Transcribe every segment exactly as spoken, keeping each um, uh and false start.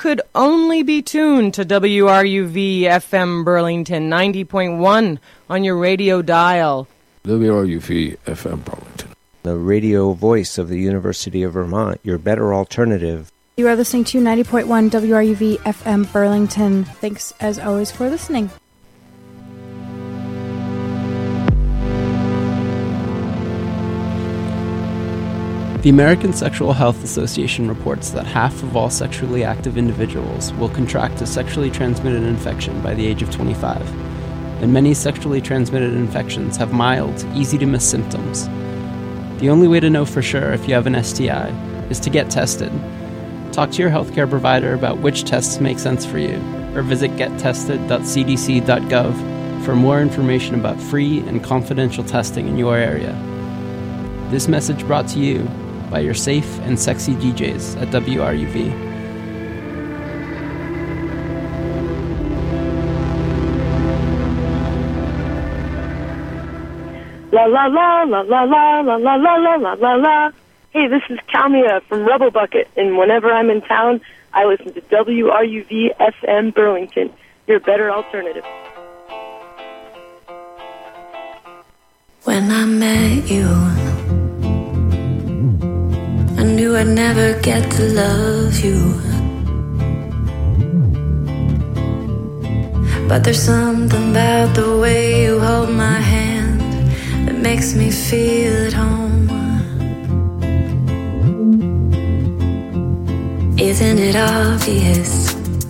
could only be tuned to W R U V F M Burlington ninety point one on your radio dial. W R U V F M Burlington, the radio voice of the University of Vermont, your better alternative. You are listening to ninety point one W R U V F M Burlington. Thanks, as always, for listening. The American Sexual Health Association reports that half of all sexually active individuals will contract a sexually transmitted infection by the age of twenty-five, and many sexually transmitted infections have mild, easy-to-miss symptoms. The only way to know for sure if you have an S T I is to get tested. Talk to your healthcare provider about which tests make sense for you, or visit get tested dot c d c dot gov for more information about free and confidential testing in your area. This message brought to you by your safe and sexy D Js at W R U V. La la la la la la la la la la la la la. Hey, this is Kalmia from Rebel Bucket, and whenever I'm in town, I listen to W R U V F M Burlington, your better alternative. When I met you, I knew I'd never get to love you. But there's something about the way you hold my hand that makes me feel at home. Isn't it obvious?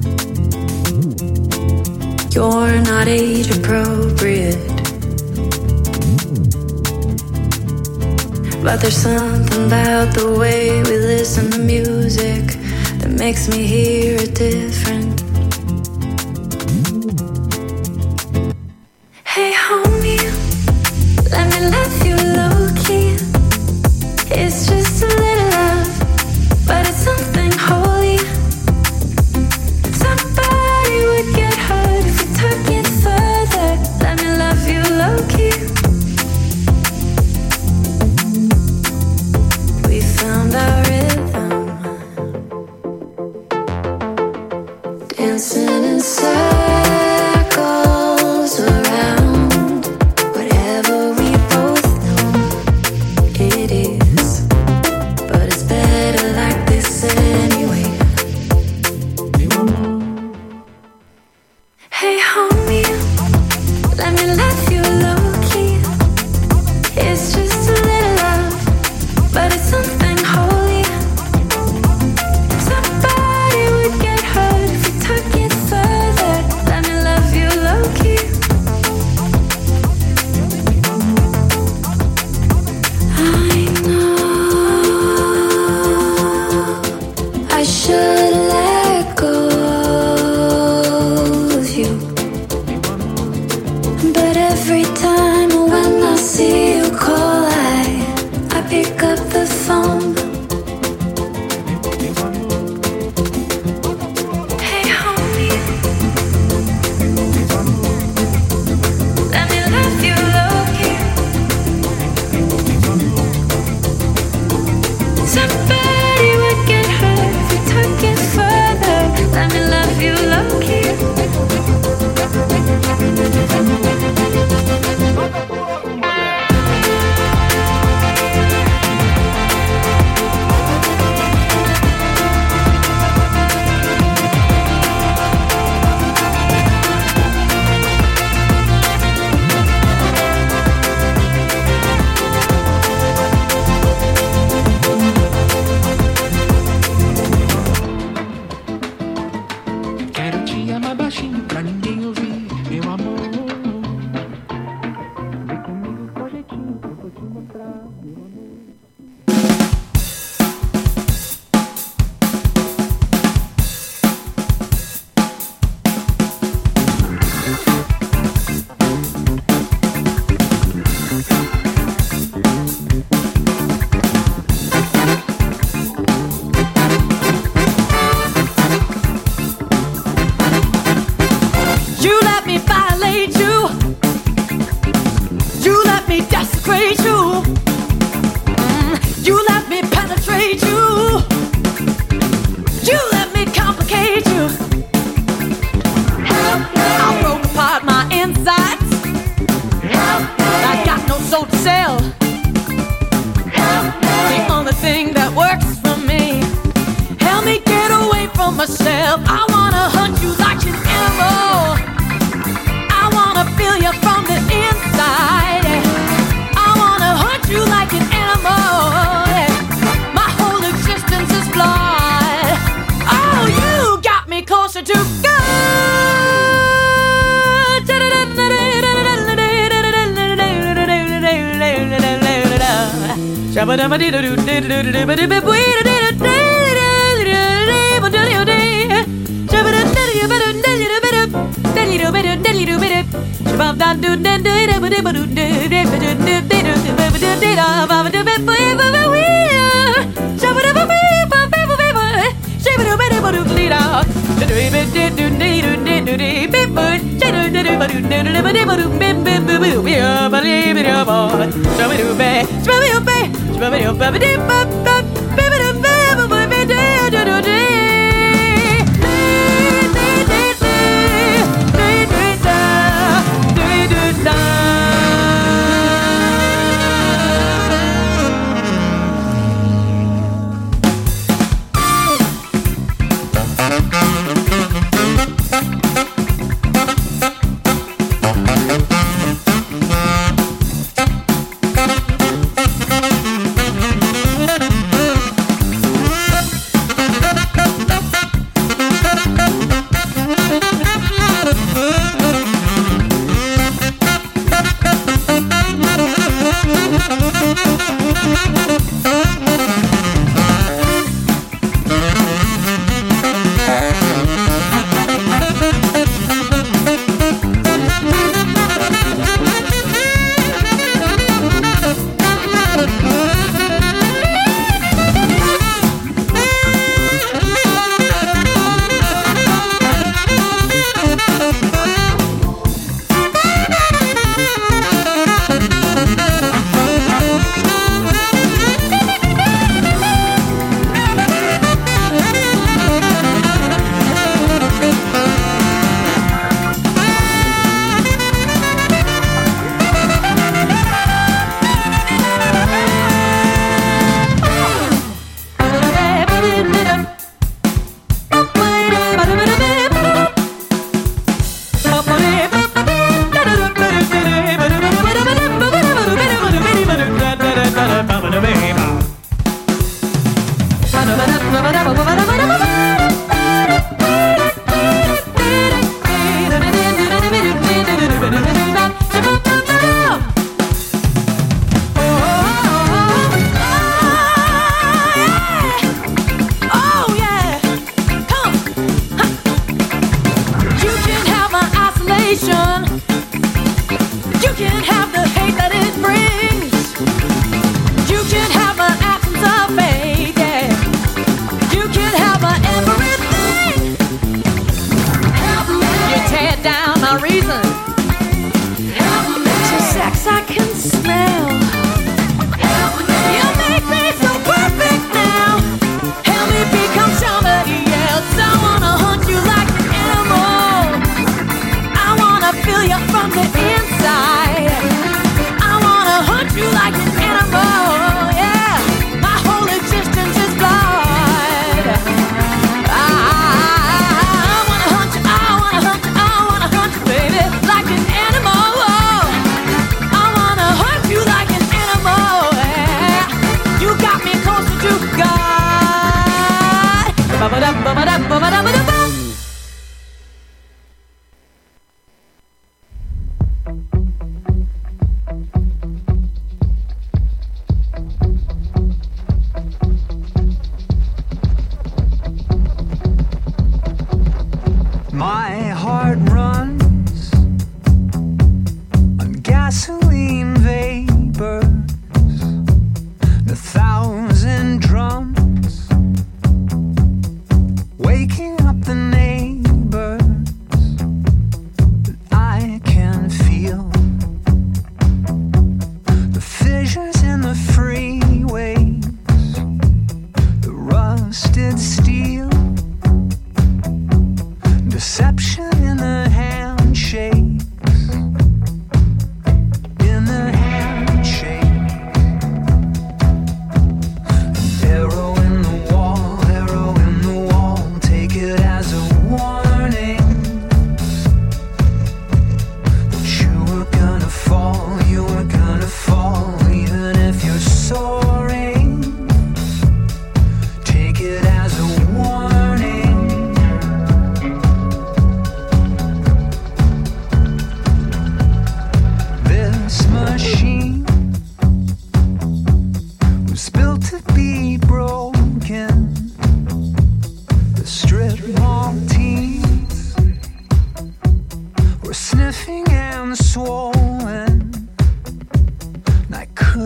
You're not age appropriate. But there's something about the way we listen to music that makes me hear it different. Hey homie, let me love you low-key. It's just a little love, but it's something holy. Somebody would get hurt if we took it further. Let me love you low-key. We found our rhythm, dancing in circles around whatever we both know it is. But it's better like this anyway. Hey homie, let me love you low-key. It's just a little love, but it's something holy. Somebody would get hurt if we took it further. Let me love you low-key. I know I should let go of you, but every time when I see you call, I I pick up the phone. Hey homie, let me love you low-key. Somebody would get hurt if we took it further. Let me love you low-key. Quero te amar baixinho pra ninguém ouvir, meu amor. Vem comigo com jeitinho que eu vou te mostrar, meu amor. You let me violate you. You let me desecrate you. Mm, you let me penetrate you. You let me complicate soul to sell. The only thing that works for me. Help me get away from myself. I wanna hunt you like an animal. I wanna feel you from the inside. I wanna hunt you like an animal. My whole existence is flawed. Oh, you got me closer to God.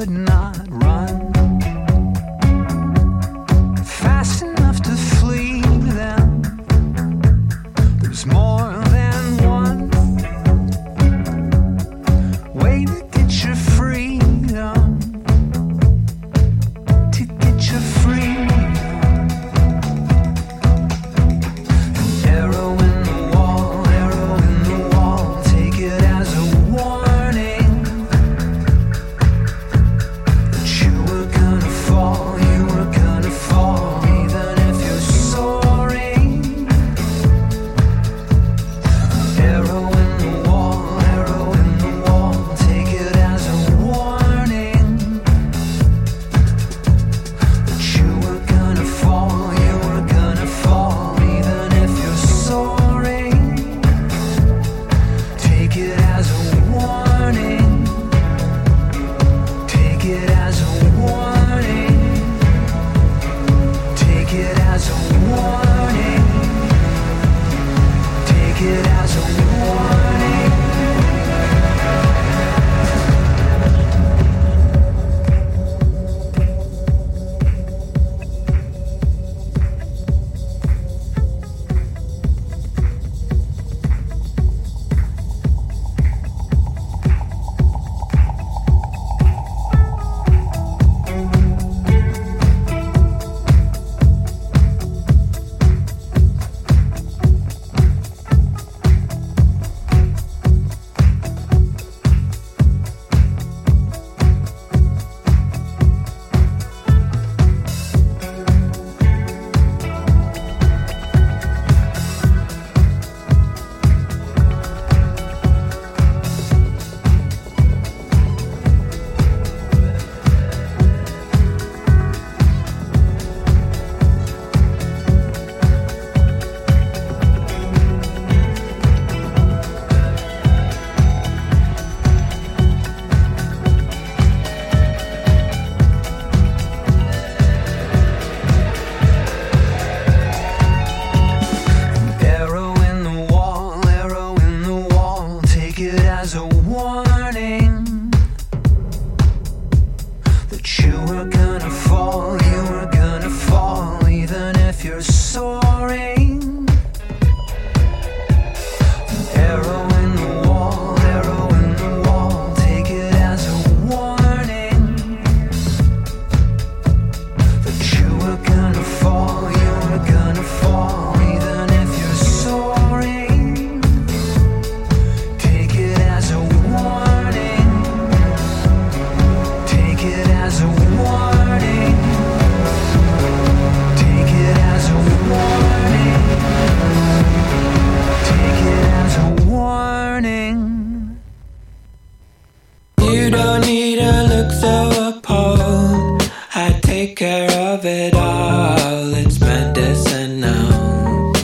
could not run fast enough to flee them. There's more than one way to get your freedom, to get your freedom. An arrow in the wall, arrow in the wall, take it as a warning that you were gonna fall, you were gonna fall, even if you're soaring. Arrow in the wall, arrow in the wall, take it as a warning that you were gonna fall, you were gonna fall, even if you're soaring. Take it as a warning, take it as a warning, take it as a warning, take it as a warning. Arrow in the wall, arrow in the wall, take it as a warning that you were gonna fall, you were gonna fall, even if you're soaring. Arrow in the wall, arrow in the wall, take it as a warning that you were gonna fall, you were gonna fall, even if you're soaring. Take it as a warning, take it as a warning, take it as a warning, take it as a warning. You don't need to look so appalled. I take care of it all. It's medicinal.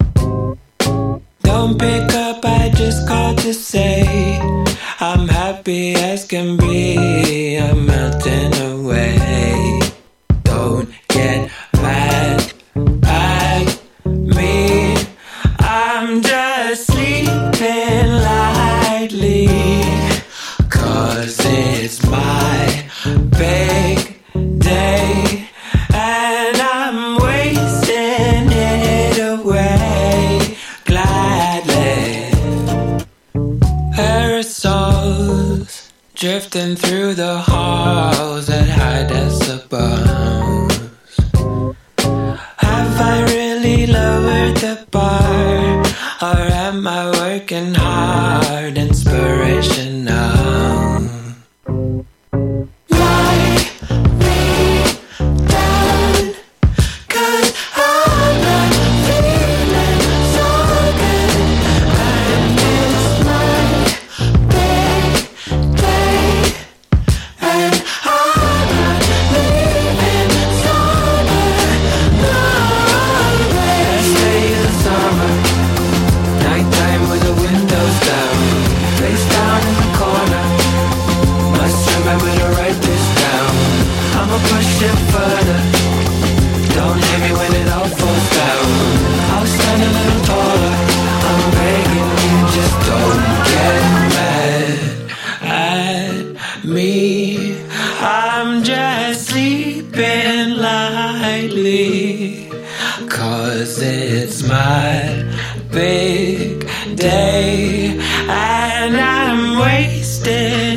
Don't pick up, I just called to say I'm happy as can be. I'm melting away. Don't get mad at me. I'm just sleeping lightly, 'cause it's my big day and I'm wasting it away gladly. Aerosols drifting through the halls at high decibels. Have I really lowered the bar, or am I working hard? Inspirational. Lie me down, 'cause I'm not feeling so good, and it's my big day, and I'm not leaving sober. No way. Last day of the summer, nighttime with the windows down, face down in the corner. Must remember to write this down. I'ma push it further. Don't hit me when it all falls down. I'll stand a little taller. I'm begging you, just don't get mad at me. I'm just sleeping lightly, 'cause it's my big day, and I'm wasted